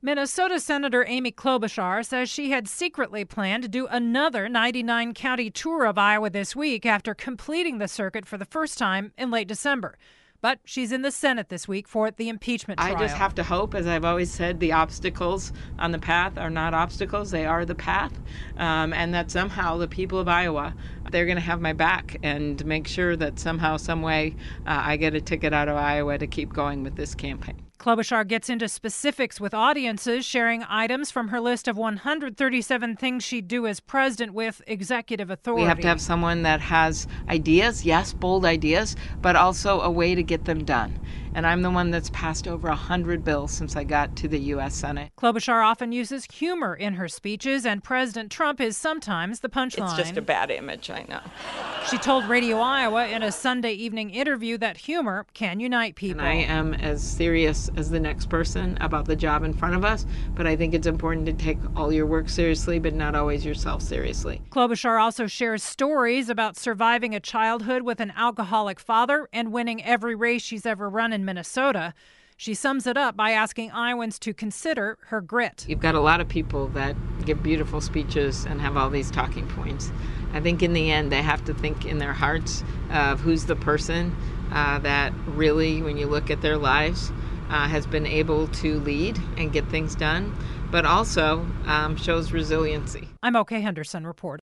Minnesota Senator Amy Klobuchar says she had secretly planned to do another 99-county tour of Iowa this week after completing the circuit for the first time in late December. But she's in the Senate this week for the impeachment trial. I just have to hope, as I've always said, the obstacles on the path are not obstacles, they are the path, and that somehow the people of Iowa, they're going to have my back and make sure that somehow, some way, I get a ticket out of Iowa to keep going with this campaign. Klobuchar gets into specifics with audiences, sharing items from her list of 137 things she'd do as president with executive authority. We have to have someone that has ideas, yes, bold ideas, but also a way to get them done. And I'm the one that's passed over 100 bills since I got to the U.S. Senate. Klobuchar often uses humor in her speeches, and President Trump is sometimes the punchline. It's just a bad image, I know. She told Radio Iowa in a Sunday evening interview that humor can unite people. And I am as serious as the next person about the job in front of us, but I think it's important to take all your work seriously, but not always yourself seriously. Klobuchar also shares stories about surviving a childhood with an alcoholic father and winning every race she's ever run in Minnesota. She sums it up by asking Iowans to consider her grit. You've got a lot of people that give beautiful speeches and have all these talking points. I think in the end they have to think in their hearts of who's the person that really, when you look at their lives, has been able to lead and get things done, but also shows resiliency. I'm OK Henderson reporting.